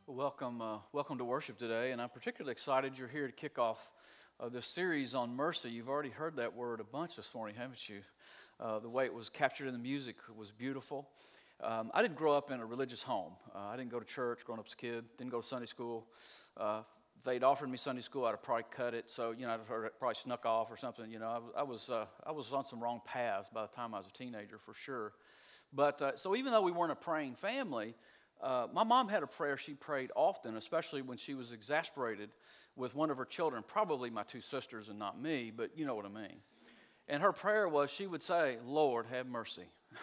Welcome to worship today, and I'm particularly excited you're here to kick off this series on mercy. You've already heard that word a bunch this morning, haven't you? The way it was captured in the music was beautiful. I didn't grow up in a religious home. I didn't go to church growing up as a kid, didn't go to Sunday school. If they'd offered me Sunday school, I'd have probably cut it, so, I'd have probably snuck off or something. I was on some wrong paths by the time I was a teenager, for sure. But so even though we weren't a praying family, my mom had a prayer she prayed often, especially when she was exasperated with one of her children, probably my two sisters and not me, but you know what I mean. And her prayer was, she would say, "Lord, have mercy."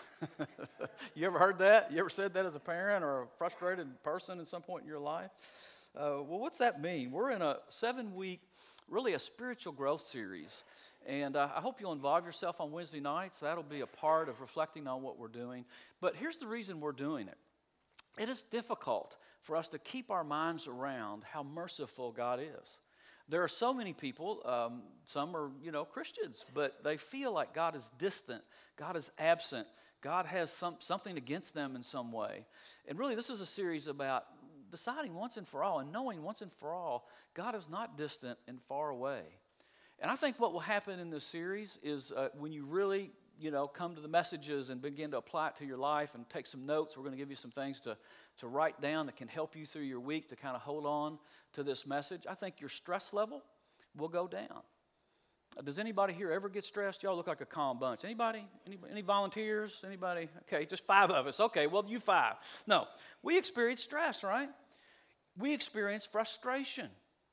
You ever heard that? You ever said that as a parent or a frustrated person at some point in your life? Well, what's that mean? We're in a 7-week, really a spiritual growth series. And I hope you'll involve yourself on Wednesday nights. That'll be a part of reflecting on what we're doing. But here's the reason we're doing it. It is difficult for us to keep our minds around how merciful God is. There are so many people, some are, Christians, but they feel like God is distant, God is absent, God has something against them in some way. And really, this is a series about deciding once and for all and knowing once and for all God is not distant and far away. And I think what will happen in this series is when you really come to the messages and begin to apply it to your life and take some notes. We're going to give you some things to write down that can help you through your week to kind of hold on to this message. I think your stress level will go down. Does anybody here ever get stressed? Y'all look like a calm bunch. Anybody? Any volunteers? Anybody? Okay, just 5 of us. Okay, well, you 5. No, we experience stress, right? We experience frustration.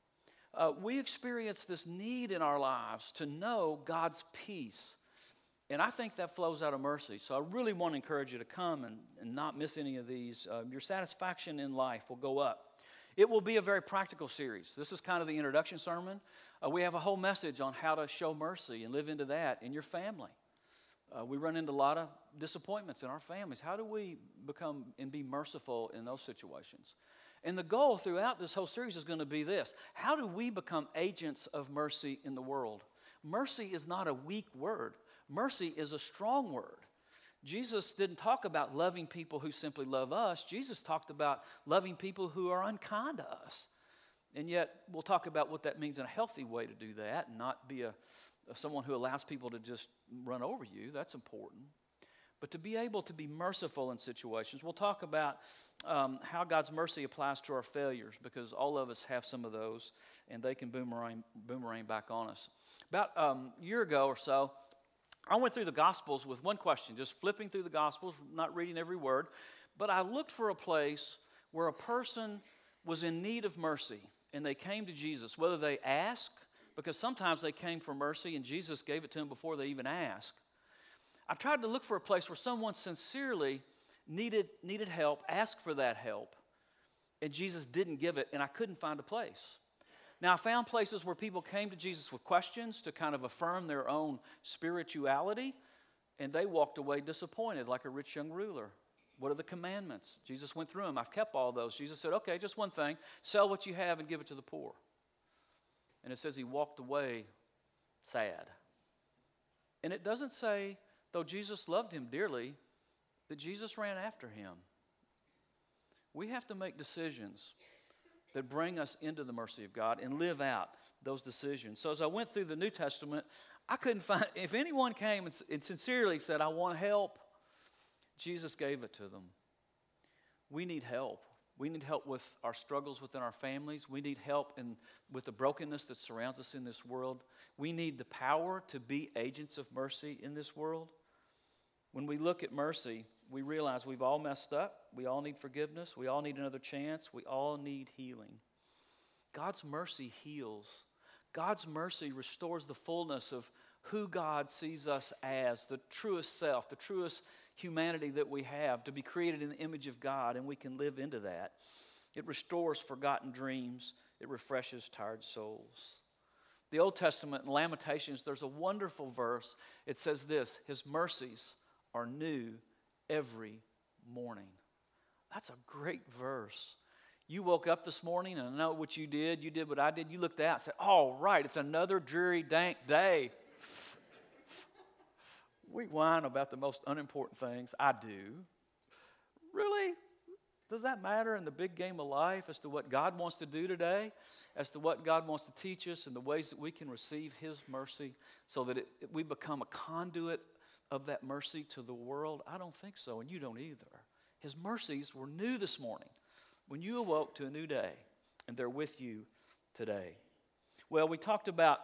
We experience this need in our lives to know God's peace. And I think that flows out of mercy. So I really want to encourage you to come and not miss any of these. Your satisfaction in life will go up. It will be a very practical series. This is kind of the introduction sermon. We have a whole message on how to show mercy and live into that in your family. We run into a lot of disappointments in our families. How do we become and be merciful in those situations? And the goal throughout this whole series is going to be this. How do we become agents of mercy in the world? Mercy is not a weak word. Mercy is a strong word. Jesus didn't talk about loving people who simply love us. Jesus talked about loving people who are unkind to us. And yet, we'll talk about what that means in a healthy way to do that and not be someone who allows people to just run over you. That's important. But to be able to be merciful in situations, we'll talk about how God's mercy applies to our failures, because all of us have some of those, and they can boomerang back on us. About a year ago or so, I went through the Gospels with one question, just flipping through the Gospels, not reading every word, but I looked for a place where a person was in need of mercy, and they came to Jesus, whether they asked, because sometimes they came for mercy, and Jesus gave it to them before they even asked. I tried to look for a place where someone sincerely needed help, asked for that help, and Jesus didn't give it, and I couldn't find a place. Now, I found places where people came to Jesus with questions to kind of affirm their own spirituality, and they walked away disappointed like a rich young ruler. What are the commandments? Jesus went through them. I've kept all those. Jesus said, okay, just one thing. Sell what you have and give it to the poor. And it says he walked away sad. And it doesn't say, though Jesus loved him dearly, that Jesus ran after him. We have to make decisions that bring us into the mercy of God and live out those decisions. So as I went through the New Testament, I couldn't find, if anyone came and sincerely said, I want help, Jesus gave it to them. We need help. We need help with our struggles within our families. We need help with the brokenness that surrounds us in this world. We need the power to be agents of mercy in this world. When we look at mercy, we realize we've all messed up. We all need forgiveness. We all need another chance. We all need healing. God's mercy heals. God's mercy restores the fullness of who God sees us as, the truest self, the truest humanity that we have, to be created in the image of God, and we can live into that. It restores forgotten dreams. It refreshes tired souls. The Old Testament in Lamentations, there's a wonderful verse. It says this, His mercies are new every morning. That's a great verse. You woke up this morning, and I know what you did. You did what I did. You looked out and said, all right, it's another dreary, dank day. We whine about the most unimportant things. I do. Really? Does that matter in the big game of life as to what God wants to do today, as to what God wants to teach us and the ways that we can receive His mercy so that we become a conduit of that mercy to the world? I don't think so, and you don't either. His mercies were new this morning when you awoke to a new day, and they're with you today. Well, we talked about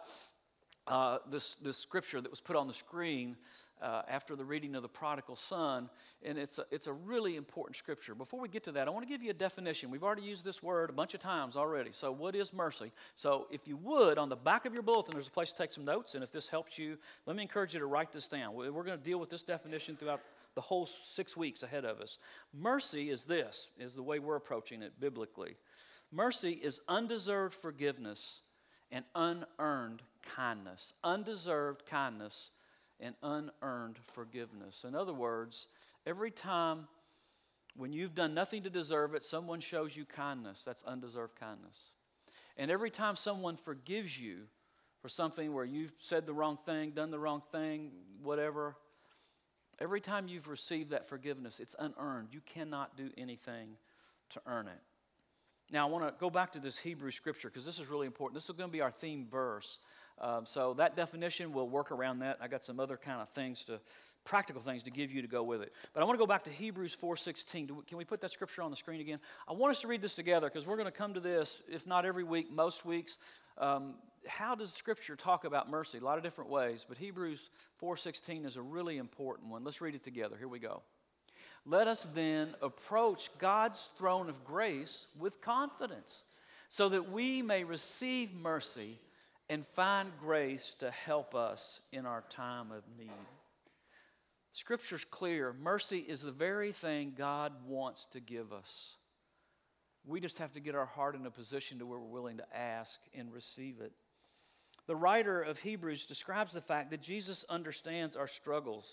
this scripture that was put on the screen after the reading of the prodigal son, and it's a really important scripture. Before we get to that, I want to give you a definition. We've already used this word a bunch of times already. So what is mercy? So if you would, on the back of your bulletin, there's a place to take some notes, and if this helps you, let me encourage you to write this down. We're going to deal with this definition throughout the whole 6 weeks ahead of us. Mercy is the way we're approaching it biblically. Mercy is undeserved forgiveness and unearned kindness. Undeserved kindness and unearned forgiveness. In other words, every time when you've done nothing to deserve it, someone shows you kindness. That's undeserved kindness. And every time someone forgives you for something where you've said the wrong thing, done the wrong thing, whatever, every time you've received that forgiveness, it's unearned. You cannot do anything to earn it. Now, I want to go back to this Hebrew scripture because this is really important. This is going to be our theme verse. So that definition, we'll work around that. I got some other kind of practical things to give you to go with it. But I want to go back to Hebrews 4:16. Can we put that scripture on the screen again? I want us to read this together because we're going to come to this, if not every week, most weeks. How does Scripture talk about mercy? A lot of different ways, but Hebrews 4:16 is a really important one. Let's read it together. Here we go. Let us then approach God's throne of grace with confidence so that we may receive mercy and find grace to help us in our time of need. Scripture's clear. Mercy is the very thing God wants to give us. We just have to get our heart in a position to where we're willing to ask and receive it. The writer of Hebrews describes the fact that Jesus understands our struggles.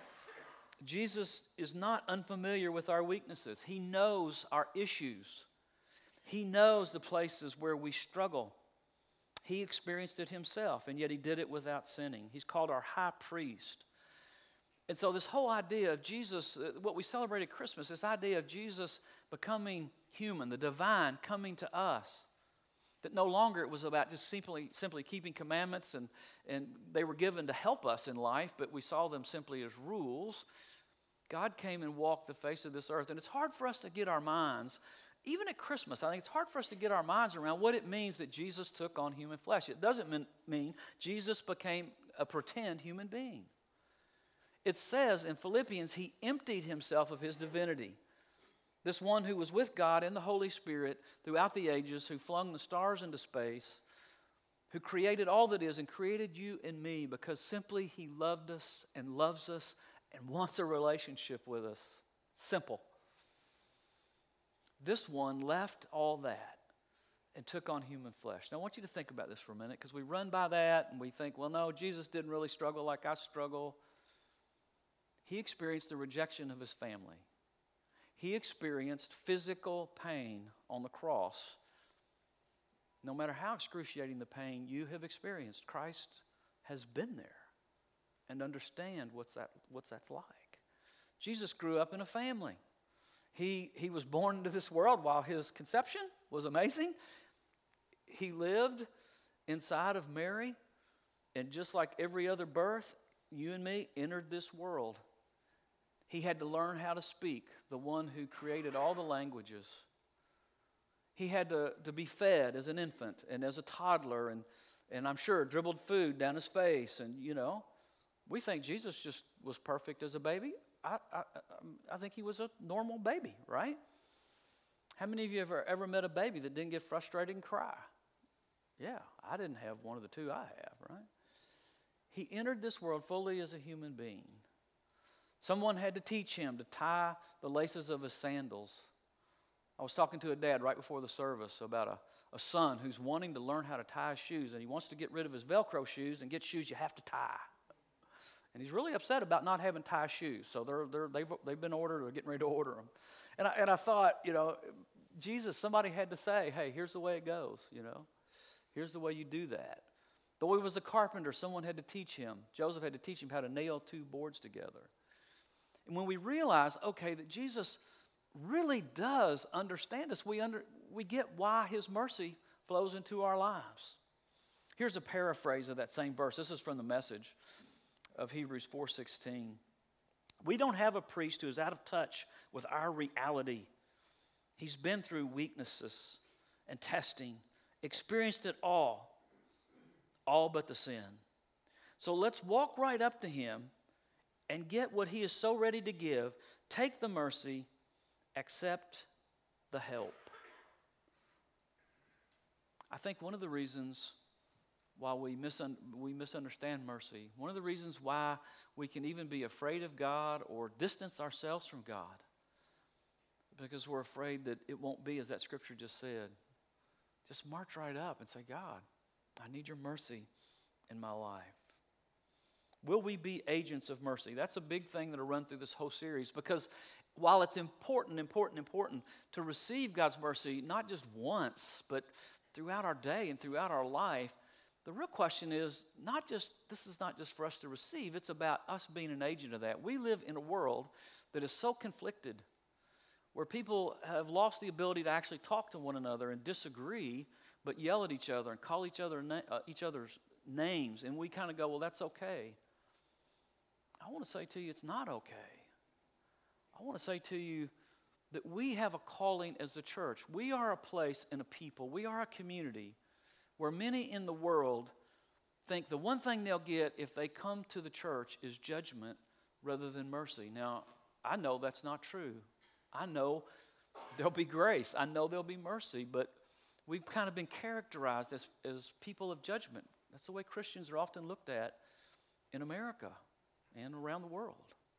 Jesus is not unfamiliar with our weaknesses. He knows our issues. He knows the places where we struggle. He experienced it himself, and yet he did it without sinning. He's called our high priest. And so this whole idea of Jesus, what we celebrate at Christmas, this idea of Jesus becoming human, the divine coming to us, that no longer it was about just simply keeping commandments and they were given to help us in life, but we saw them simply as rules. God came and walked the face of this earth, and it's hard for us to get our minds, even at Christmas, I think it's hard for us to get our minds around what it means that Jesus took on human flesh. It doesn't mean Jesus became a pretend human being. It says in Philippians, he emptied himself of his divinity. This one who was with God in the Holy Spirit throughout the ages, who flung the stars into space, who created all that is and created you and me because simply he loved us and loves us and wants a relationship with us. Simple. This one left all that and took on human flesh. Now I want you to think about this for a minute because we run by that and we think, well, no, Jesus didn't really struggle like I struggle. He experienced the rejection of his family. He experienced physical pain on the cross. No matter how excruciating the pain you have experienced, Christ has been there and understand what's that's like. Jesus grew up in a family. He was born into this world while his conception was amazing. He lived inside of Mary, and just like every other birth, you and me entered this world. He had to learn how to speak, the one who created all the languages. He had to be fed as an infant and as a toddler, and I'm sure dribbled food down his face. And, we think Jesus just was perfect as a baby. I think he was a normal baby, right? How many of you have ever met a baby that didn't get frustrated and cry? Yeah, I didn't have one of the two I have, right? He entered this world fully as a human being. Someone had to teach him to tie the laces of his sandals. I was talking to a dad right before the service about a son who's wanting to learn how to tie his shoes, and he wants to get rid of his Velcro shoes and get shoes you have to tie. And he's really upset about not having tie shoes. So they've been ordered, or getting ready to order them. And I thought, Jesus, somebody had to say, hey, here's the way it goes, Here's the way you do that. Though he was a carpenter, someone had to teach him. Joseph had to teach him how to nail two boards together. And when we realize, okay, that Jesus really does understand us. We get why his mercy flows into our lives. Here's a paraphrase of that same verse. This is from the Message of Hebrews 4:16. We don't have a priest who is out of touch with our reality. He's been through weaknesses and testing, experienced it all but the sin. So let's walk right up to him and get what he is so ready to give. Take the mercy, accept the help. I think one of the reasons why we misunderstand mercy, one of the reasons why we can even be afraid of God or distance ourselves from God, because we're afraid that it won't be as that scripture just said. Just march right up and say, God, I need your mercy in my life. Will we be agents of mercy? That's a big thing that'll run through this whole series, because while it's important to receive God's mercy, not just once, but throughout our day and throughout our life, the real question is this is not just for us to receive, it's about us being an agent of that. We live in a world that is so conflicted, where people have lost the ability to actually talk to one another and disagree, but yell at each other and call each other's names, and we kind of go, well, that's okay. I want to say to you, it's not okay. I want to say to you that we have a calling as the church. We are a place and a people. We are a community where many in the world think the one thing they'll get if they come to the church is judgment rather than mercy. Now, I know that's not true. I know there'll be grace. I know there'll be mercy, but we've kind of been characterized as people of judgment. That's the way Christians are often looked at in America and around the world.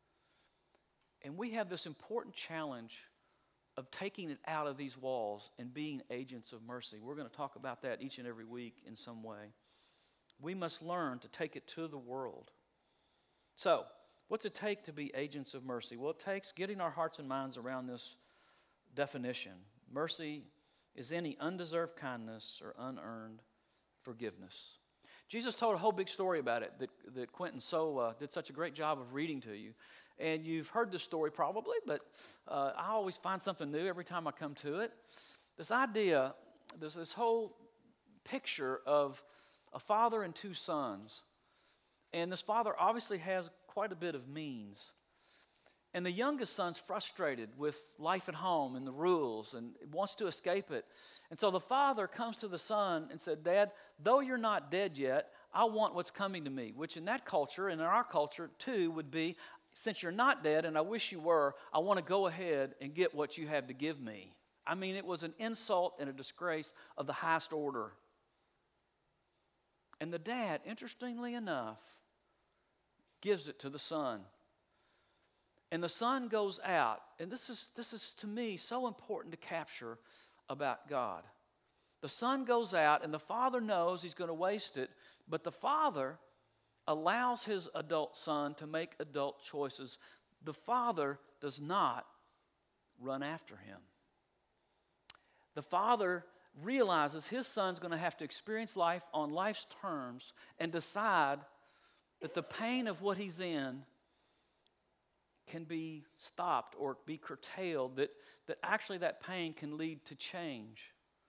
And we have this important challenge of taking it out of these walls and being agents of mercy. We're going to talk about that each and every week in some way. We must learn to take it to the world. So, what's it take to be agents of mercy? Well, it takes getting our hearts and minds around this definition. Mercy is any undeserved kindness or unearned forgiveness. Jesus told a whole big story about it that Quentin did such a great job of reading to you. And you've heard this story probably, but I always find something new every time I come to it. This idea, this whole picture of a father and two sons. And this father obviously has quite a bit of means. And the youngest son's frustrated with life at home and the rules and wants to escape it. And so the father comes to the son and said, Dad, though you're not dead yet, I want what's coming to me. Which in that culture and in our culture too would be, since you're not dead and I wish you were, I want to go ahead and get what you have to give me. I mean, it was an insult and a disgrace of the highest order. And the dad, interestingly enough, gives it to the son. And the son goes out, and this is to me so important to capture about God. The son goes out, and the father knows he's going to waste it, but the father allows his adult son to make adult choices. The father does not run after him. The father realizes his son's going to have to experience life on life's terms and decide that the pain of what he's in can be stopped or be curtailed, that actually that pain can lead to change.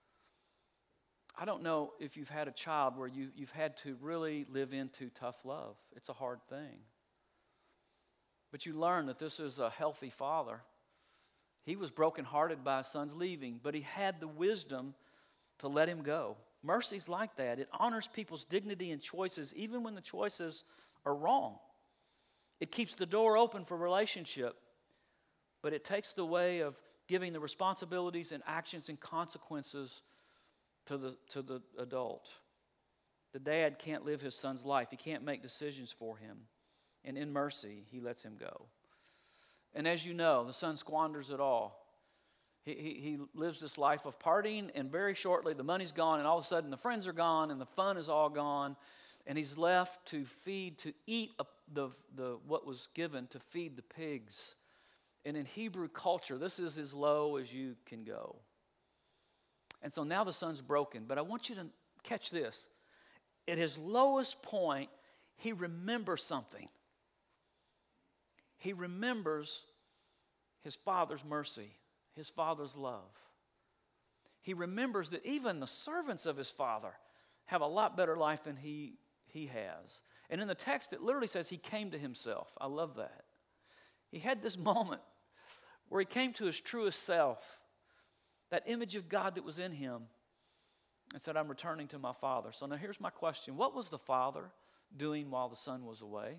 I don't know if you've had a child where you've had to really live into tough love. It's a hard thing. But you learn that this is a healthy father. He was brokenhearted by his son's leaving, but he had the wisdom to let him go. Mercy's like that. It honors people's dignity and choices, even when the choices are wrong. It keeps the door open for relationship, but it takes the way of giving the responsibilities and actions and consequences to the adult. The dad can't live his son's life. He can't make decisions for him. And in mercy, he lets him go. And as you know, the son squanders it all. He lives this life of partying, and very shortly the money's gone, and all of a sudden the friends are gone, and the fun is all gone, and he's left to eat what was given to feed the pigs. And in Hebrew culture, this is as low as you can go. And so now the son's broken. But I want you to catch this. At his lowest point, he remembers something. He remembers his father's mercy. his father's love. He remembers that even the servants of his father have a lot better life than he has. And in the text, it literally says he came to himself. I love that. He had this moment where he came to his truest self, that image of God that was in him, and said, I'm returning to my father. So now here's my question. What was the father doing while the son was away?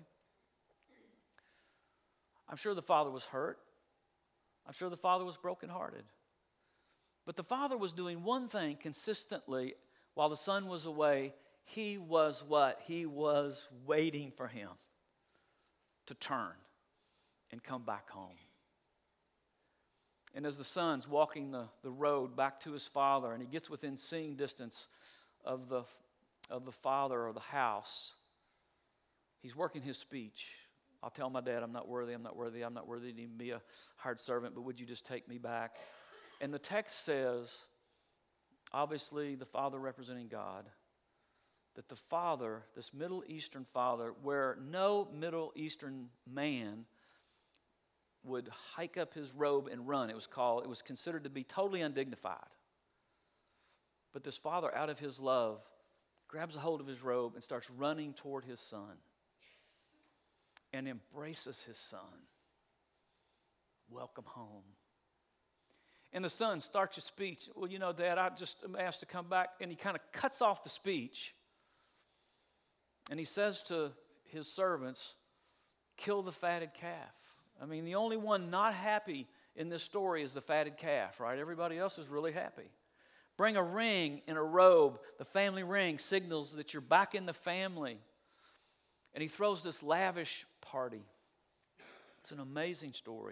I'm sure the father was hurt. I'm sure the father was brokenhearted. But the father was doing one thing consistently while the son was away. He was what? He was waiting for him to turn and come back home. And as the son's walking the road back to his father, and he gets within seeing distance of the father or the house, he's working his speech. I'll tell my dad, I'm not worthy to even be a hired servant, but would you just take me back? And the text says, obviously the father representing God, that the father, this Middle Eastern father, where no Middle Eastern man would hike up his robe and run, it was considered to be totally undignified. But this father, out of his love, grabs a hold of his robe and starts running toward his son and embraces his son. Welcome home. And the son starts his speech. Well, Dad, I just am asked to come back. And he kind of cuts off the speech. And he says to his servants, kill the fatted calf. I mean, the only one not happy in this story is the fatted calf, right? Everybody else is really happy. Bring a ring and a robe. The family ring signals that you're back in the family. And he throws this lavish party. It's an amazing story.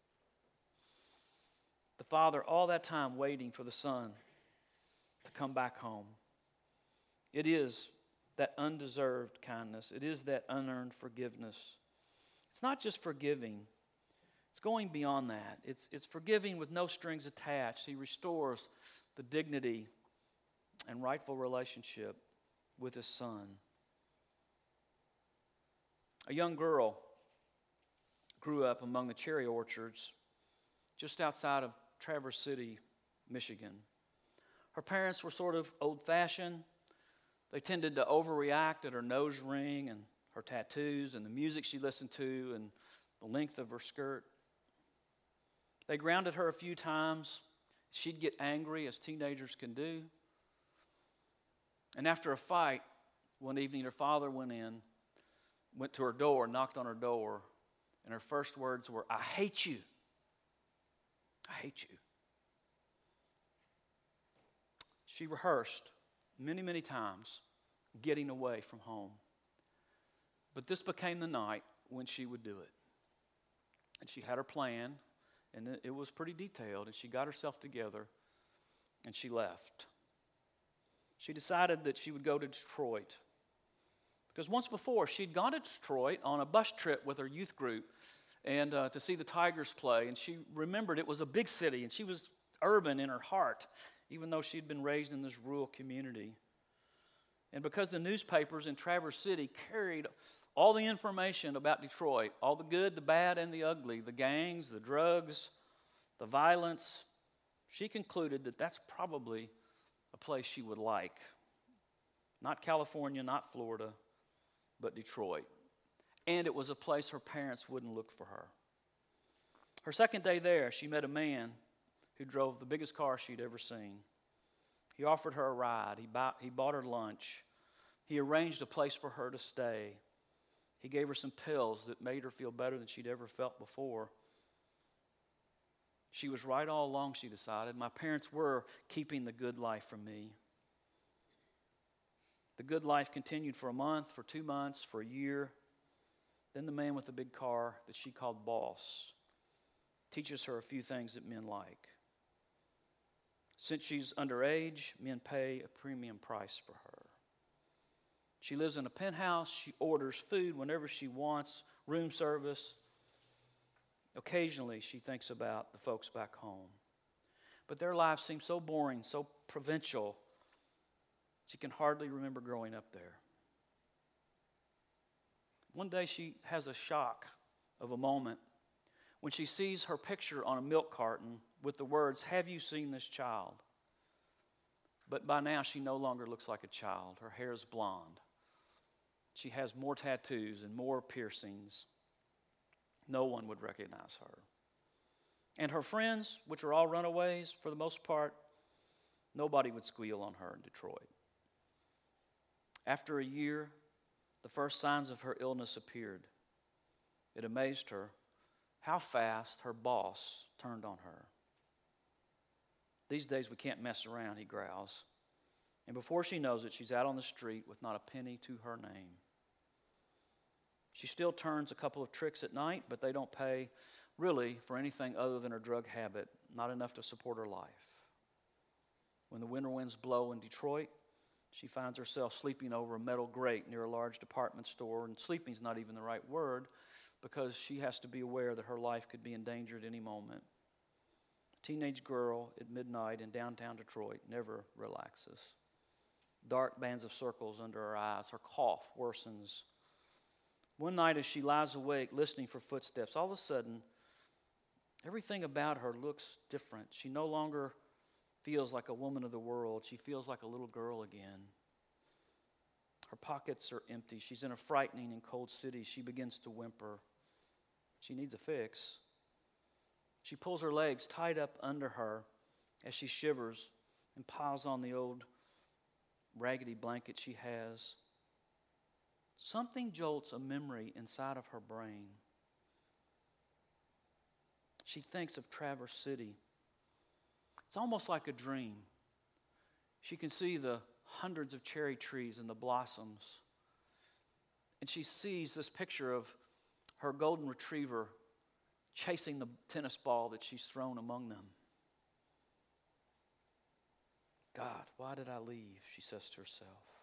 The father, all that time, waiting for the son to come back home. It is that undeserved kindness. It is that unearned forgiveness. It's not just forgiving. It's going beyond that. It's forgiving with no strings attached. He restores the dignity and rightful relationship with his son. A young girl grew up among the cherry orchards just outside of Traverse City, Michigan. Her parents were sort of old-fashioned. They tended to overreact at her nose ring and her tattoos and the music she listened to and the length of her skirt. They grounded her a few times. She'd get angry, as teenagers can do. And after a fight, one evening her father went to her door, knocked on her door, and her first words were, I hate you. I hate you. She rehearsed many, many times getting away from home. But this became the night when she would do it. And she had her plan, and it was pretty detailed, and she got herself together, and she left. She decided that she would go to Detroit. Because once before, she'd gone to Detroit on a bus trip with her youth group and to see the Tigers play. And she remembered it was a big city, and she was urban in her heart, even though she'd been raised in this rural community. And because the newspapers in Traverse City carried all the information about Detroit, all the good, the bad, and the ugly, the gangs, the drugs, the violence, she concluded that that's probably a place she would like. Not California, not Florida, but Detroit. And it was a place her parents wouldn't look for her. Her second day there, she met a man who drove the biggest car she'd ever seen. He offered her a ride. He bought her lunch. He arranged a place for her to stay. He gave her some pills that made her feel better than she'd ever felt before. She was right all along, she decided. My parents were keeping the good life from me. The good life continued for a month, for 2 months, for a year. Then the man with the big car that she called boss teaches her a few things that men like. Since she's underage, men pay a premium price for her. She lives in a penthouse. She orders food whenever she wants, room service. Occasionally, she thinks about the folks back home. But their lives seem so boring, so provincial, she can hardly remember growing up there. One day she has a shock of a moment when she sees her picture on a milk carton with the words, "Have you seen this child?" But by now she no longer looks like a child. Her hair is blonde. She has more tattoos and more piercings. No one would recognize her. And her friends, which are all runaways for the most part, nobody would squeal on her in Detroit. After a year, the first signs of her illness appeared. It amazed her how fast her boss turned on her. "These days we can't mess around," he growls. And before she knows it, she's out on the street with not a penny to her name. She still turns a couple of tricks at night, but they don't pay really for anything other than her drug habit, not enough to support her life. When the winter winds blow in Detroit, she finds herself sleeping over a metal grate near a large department store, and sleeping's not even the right word because she has to be aware that her life could be endangered any moment. A teenage girl at midnight in downtown Detroit never relaxes. Dark bands of circles under her eyes. Her cough worsens. One night as she lies awake listening for footsteps, all of a sudden, everything about her looks different. She no longer feels like a woman of the world. She feels like a little girl again. Her pockets are empty. She's in a frightening and cold city. She begins to whimper. She needs a fix. She pulls her legs tight up under her as she shivers and piles on the old raggedy blanket she has. Something jolts a memory inside of her brain. She thinks of Traverse City. It's almost like a dream. She can see the hundreds of cherry trees and the blossoms. And she sees this picture of her golden retriever chasing the tennis ball that she's thrown among them. "God, why did I leave?" she says to herself.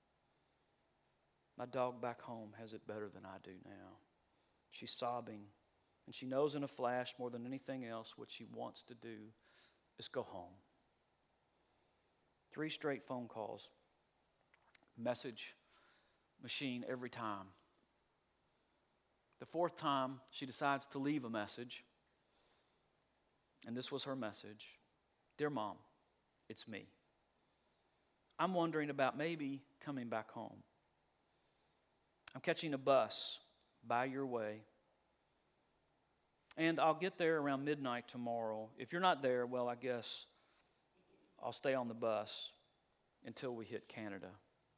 "My dog back home has it better than I do now." She's sobbing, and she knows in a flash more than anything else what she wants to do is go home. 3 straight phone calls. Message machine every time. The 4th time, she decides to leave a message. And this was her message. "Dear Mom, it's me. I'm wondering about maybe coming back home. I'm catching a bus by your way. And I'll get there around midnight tomorrow. If you're not there, well, I guess I'll stay on the bus until we hit Canada."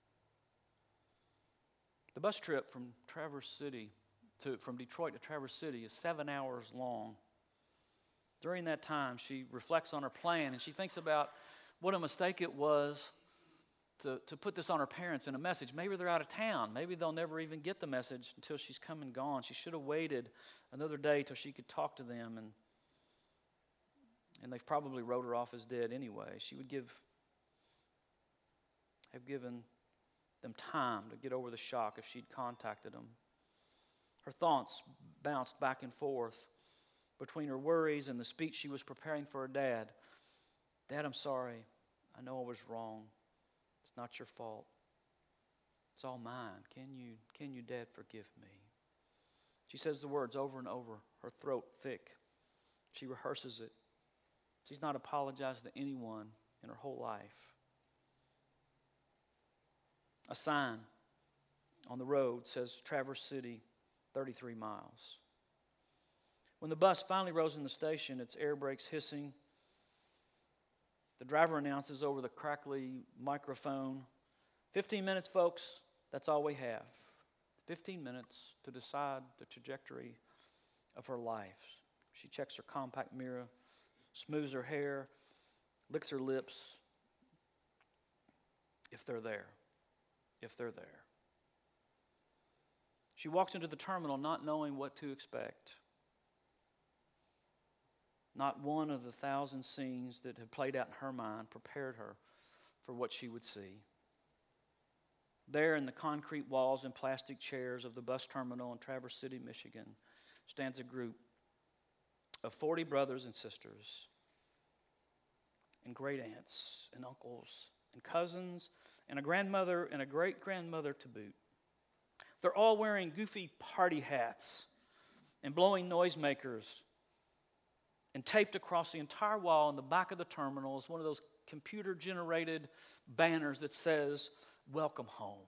The bus trip from Detroit to Traverse City is 7 hours long. During that time, she reflects on her plan, and she thinks about what a mistake it was to put this on her parents in a message. Maybe they're out of town. Maybe they'll never even get the message until she's come and gone. She should have waited another day till she could talk to them, and they've probably wrote her off as dead anyway. She would have given them time to get over the shock if she'd contacted them. Her thoughts bounced back and forth between her worries and the speech she was preparing for her dad. "Dad, I'm sorry. I know I was wrong. It's not your fault. It's all mine. Can you, Dad, forgive me?" She says the words over and over, her throat thick. She rehearses it. She's not apologized to anyone in her whole life. A sign on the road says Traverse City, 33 miles. When the bus finally rolls in the station, its air brakes hissing, the driver announces over the crackly microphone, 15 minutes, folks, that's all we have. 15 minutes to decide the trajectory of her life. She checks her compact mirror, smooths her hair, licks her lips. If they're there. She walks into the terminal not knowing what to expect. Not one of the 1,000 scenes that had played out in her mind prepared her for what she would see. There in the concrete walls and plastic chairs of the bus terminal in Traverse City, Michigan, stands a group of 40 brothers and sisters and great aunts and uncles and cousins and a grandmother and a great-grandmother to boot. They're all wearing goofy party hats and blowing noisemakers. And taped across the entire wall in the back of the terminal is one of those computer-generated banners that says, "Welcome home."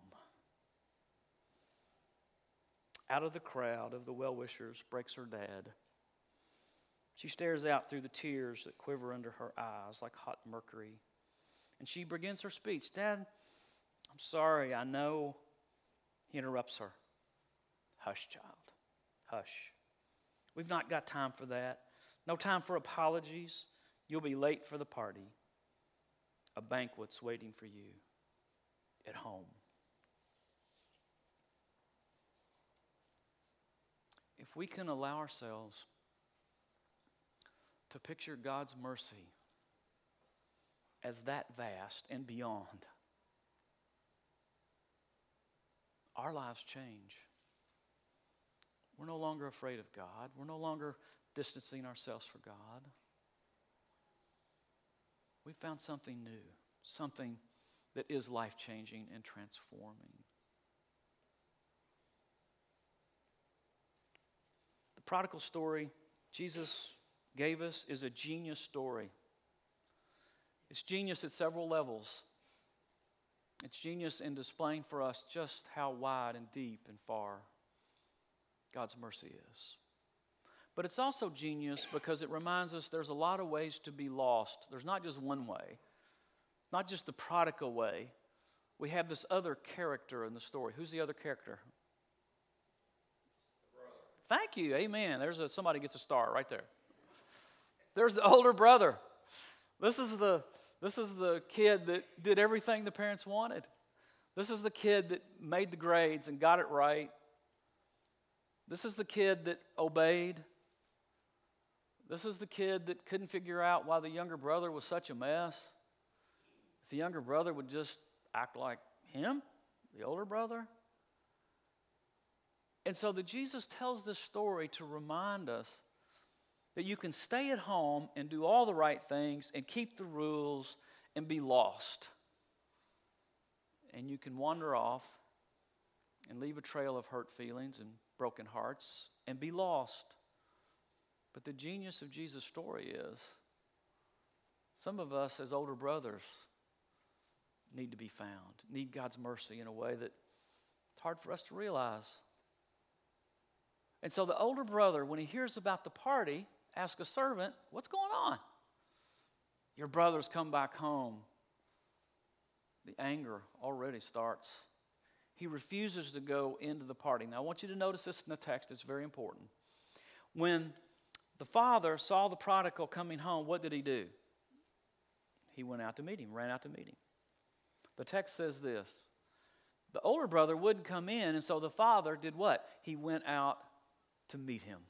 Out of the crowd of the well-wishers breaks her dad. She stares out through the tears that quiver under her eyes like hot mercury. And she begins her speech. "Dad, I'm sorry, I know." He interrupts her. "Hush, child, hush. We've not got time for that. No time for apologies. You'll be late for the party. A banquet's waiting for you at home." If we can allow ourselves to picture God's mercy as that vast and beyond, our lives change. We're no longer afraid of God. We're no longer distancing ourselves from God. We found something new, something that is life-changing and transforming. The prodigal story Jesus gave us is a genius story. It's genius at several levels. It's genius in displaying for us just how wide and deep and far God's mercy is. But it's also genius because it reminds us there's a lot of ways to be lost. There's not just one way, not just the prodigal way. We have this other character in the story. Who's the other character? Thank you, amen. Somebody gets a star right there. There's the older brother. This is the kid that did everything the parents wanted. This is the kid that made the grades and got it right. This is the kid that obeyed. This is the kid that couldn't figure out why the younger brother was such a mess. If the younger brother would just act like him, the older brother. And so that Jesus tells this story to remind us that you can stay at home and do all the right things and keep the rules and be lost. And you can wander off and leave a trail of hurt feelings and broken hearts and be lost. But the genius of Jesus' story is some of us as older brothers need to be found, need God's mercy in a way that it's hard for us to realize. And so the older brother, when he hears about the party, asks a servant, "What's going on?" "Your brother's come back home." The anger already starts. He refuses to go into the party. Now I want you to notice this in the text, it's very important. When the father saw the prodigal coming home, what did he do? He went out to meet him, ran out to meet him. The text says this: the older brother wouldn't come in, and so the father did what? He went out to meet him.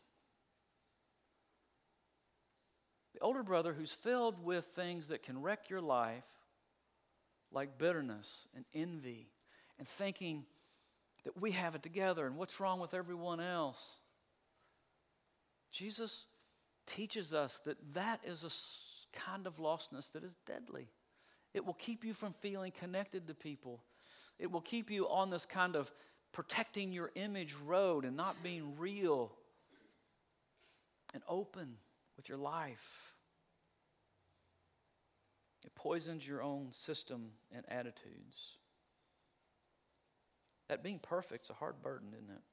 The older brother, who's filled with things that can wreck your life, like bitterness and envy and thinking that we have it together and what's wrong with everyone else. Jesus teaches us that that is a kind of lostness that is deadly. It will keep you from feeling connected to people. It will keep you on this kind of protecting your image road and not being real and open with your life. It poisons your own system and attitudes. That being perfect's a hard burden, isn't it?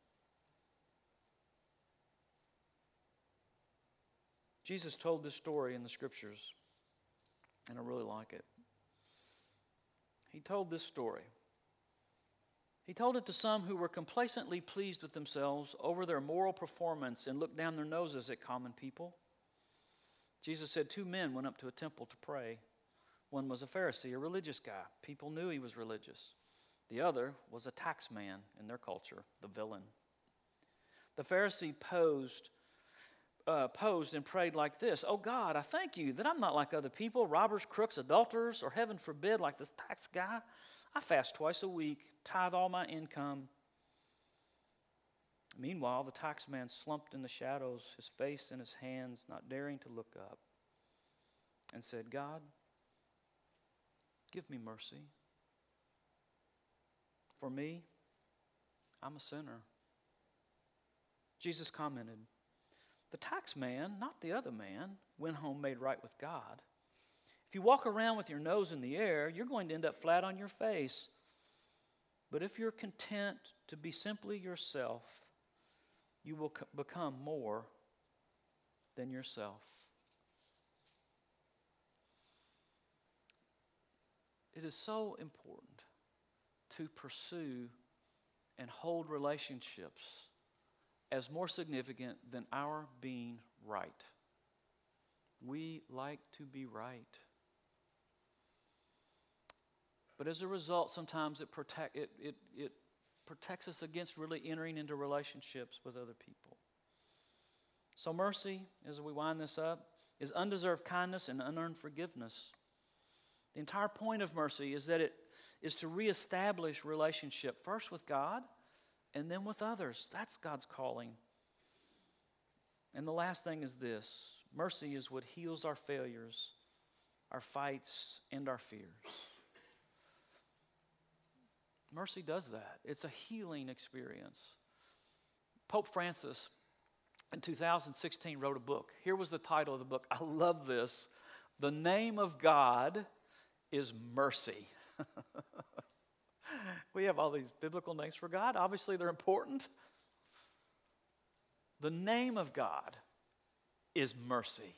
Jesus told this story in the scriptures, and I really like it. He told this story. He told it to some who were complacently pleased with themselves over their moral performance and looked down their noses at common people. Jesus said 2 men went up to a temple to pray. One was a Pharisee, a religious guy. People knew he was religious. The other was a tax man in their culture, the villain. The Pharisee posed and prayed like this: "Oh God, I thank you that I'm not like other people, robbers, crooks, adulterers, or heaven forbid, like this tax guy. I fast twice a week, tithe all my income." Meanwhile, the tax man slumped in the shadows, his face in his hands, not daring to look up, and said, "God, give me mercy. For me, I'm a sinner." Jesus commented, The tax man, not the other man, went home made right with God. If you walk around with your nose in the air, you're going to end up flat on your face. But if you're content to be simply yourself, you will become more than yourself. It is so important to pursue and hold relationships as more significant than our being right. We like to be right. But as a result, sometimes it protects us against really entering into relationships with other people. So mercy, as we wind this up, is undeserved kindness and unearned forgiveness. The entire point of mercy is that it is to reestablish relationship, first with God and then with others. That's God's calling. And the last thing is this: mercy is what heals our failures, our fights, and our fears. Mercy does that. It's a healing experience. Pope Francis in 2016 wrote a book. Here was the title of the book. I love this. The name of God is mercy. We have all these biblical names for God. Obviously, they're important. The name of God is mercy.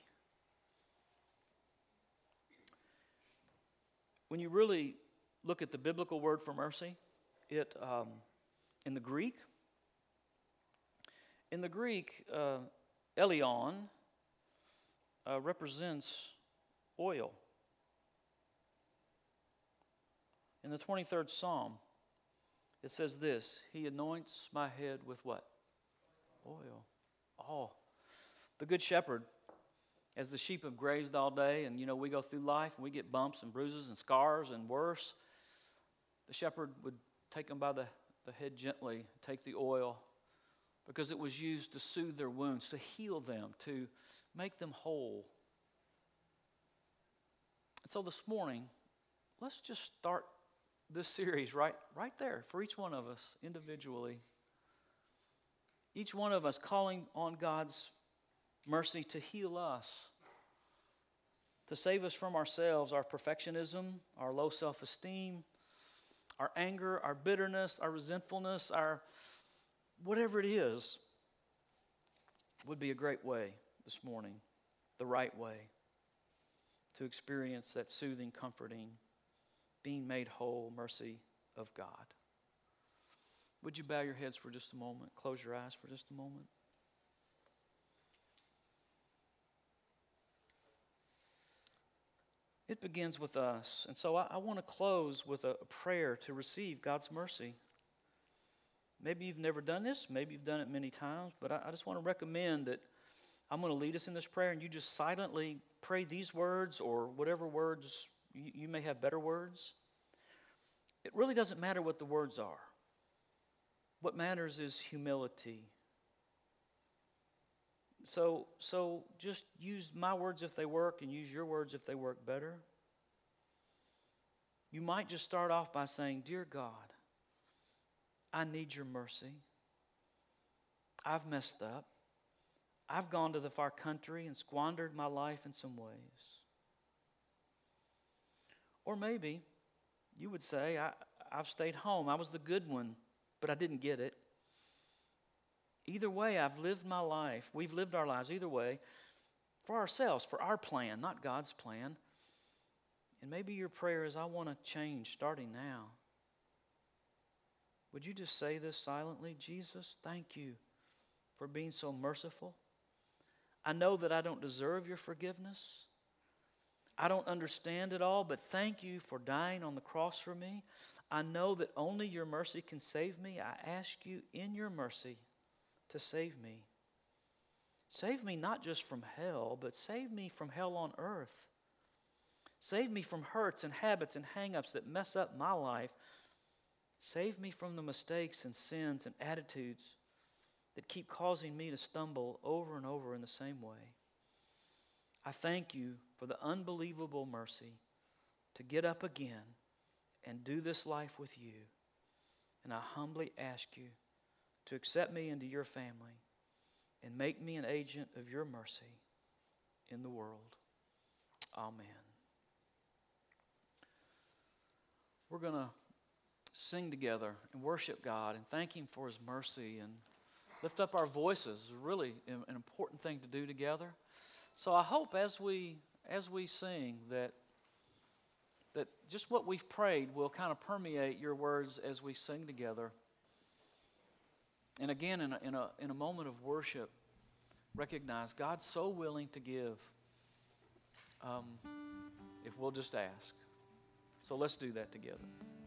When you really look at the biblical word for mercy, it in the Greek, Elion represents oil. In the 23rd Psalm, it says this: He anoints my head with what? Oil. Oh, the Good Shepherd, as the sheep have grazed all day, and we go through life and we get bumps and bruises and scars and worse, the shepherd would take them by the head gently, take the oil, because it was used to soothe their wounds, to heal them, to make them whole. And so this morning, let's just start this series right there for each one of us individually. Each one of us calling on God's mercy to heal us, to save us from ourselves, our perfectionism, our low self-esteem, our anger, our bitterness, our resentfulness, our whatever it is, would be a great way this morning, the right way, to experience that soothing, comforting, being made whole mercy of God. Would you bow your heads for just a moment? Close your eyes for just a moment. It begins with us. And so I want to close with a prayer to receive God's mercy. Maybe you've never done this. Maybe you've done it many times. But I just want to recommend that I'm going to lead us in this prayer, and you just silently pray these words, or whatever words, you may have better words. It really doesn't matter what the words are. What matters is humility. So just use my words if they work, and use your words if they work better. You might just start off by saying, Dear God, I need your mercy. I've messed up. I've gone to the far country and squandered my life in some ways. Or maybe you would say, I've stayed home. I was the good one, but I didn't get it. Either way, I've lived my life. We've lived our lives either way for ourselves, for our plan, not God's plan. And maybe your prayer is, I want to change starting now. Would you just say this silently? Jesus, thank you for being so merciful. I know that I don't deserve your forgiveness. I don't understand it all, but thank you for dying on the cross for me. I know that only your mercy can save me. I ask you in your mercy to save me. Save me not just from hell, but save me from hell on earth. Save me from hurts and habits and hang-ups that mess up my life. Save me from the mistakes and sins and attitudes that keep causing me to stumble over and over in the same way. I thank you for the unbelievable mercy to get up again and do this life with you. And I humbly ask you to accept me into your family and make me an agent of your mercy in the world. Amen. We're going to sing together and worship God and thank Him for His mercy and lift up our voices. Is really an important thing to do together. So I hope as we sing that just what we've prayed will kind of permeate your words as we sing together. And again, in a moment of worship, recognize God's so willing to give if we'll just ask. So let's do that together.